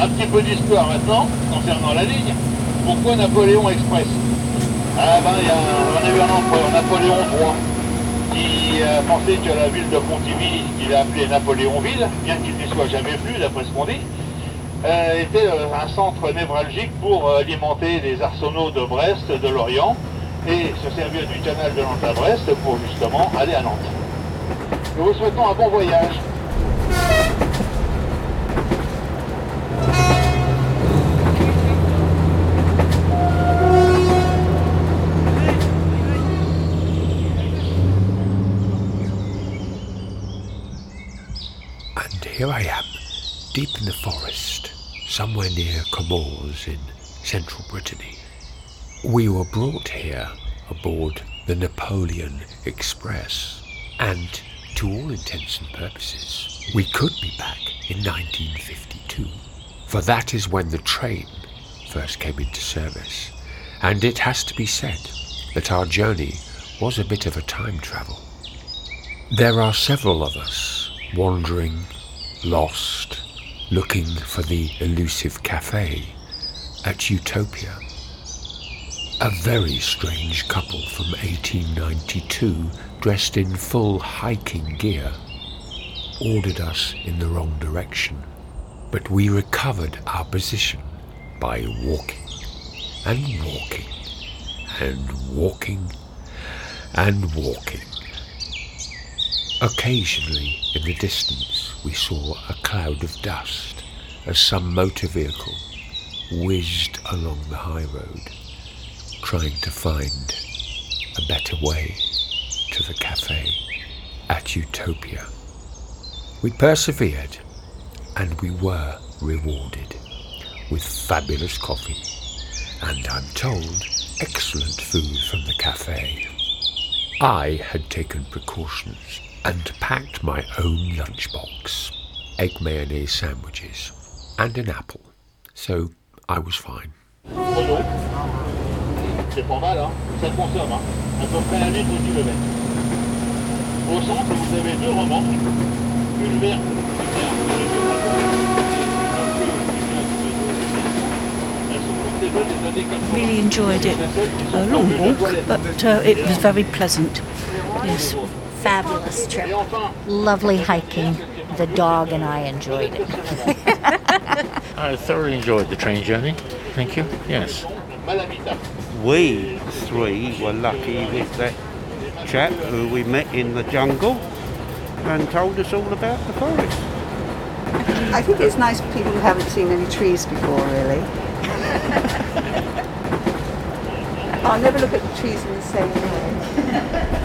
Un petit peu d'histoire maintenant, concernant la ligne. Pourquoi Napoléon Express? Ah ben, on a eu un empereur, Napoléon III, qui a pensé que la ville de Pontivy, qu'il a appelée Napoléonville, bien qu'il n'y soit jamais venu, d'après ce qu'on dit, était un centre névralgique pour alimenter les arsenaux de Brest, de Lorient, et se servir du canal de Nantes à Brest pour justement aller à Nantes. Nous vous souhaitons un bon voyage. And here I am, deep in the forest, somewhere near Comores in central Brittany. We were brought here aboard the Napoleon Express, and to all intents and purposes, we could be back in 1952, for that is when the train first came into service, and it has to be said that our journey was a bit of a time travel. There are several of us wandering, lost, looking for the elusive cafe at Utopia. A very strange couple from 1892, dressed in full hiking gear, ordered us in the wrong direction, but we recovered our position by walking and walking and walking and walking. Occasionally, in the distance, we saw a cloud of dust as some motor vehicle whizzed along the high road, trying to find a better way to the cafe at Utopia. We persevered, and we were rewarded with fabulous coffee, and I'm told excellent food from the cafe. I had taken precautions and packed my own lunchbox, egg mayonnaise sandwiches, and an apple, so I was fine. C'est pas mal, hein? Ça consomme, hein? À peu près 1 litre au kilomètre. Au centre, vous avez 2 remorques, une verte, Really enjoyed it. A long walk, but it was very pleasant. Yes. Fabulous trip. Lovely hiking. The dog and I enjoyed it. I thoroughly enjoyed the train journey. Thank you. Yes. We three were lucky with that chap who we met in the jungle and told us all about the forest. I think it's nice for people who haven't seen any trees before, really. I'll never look at the trees in the same way.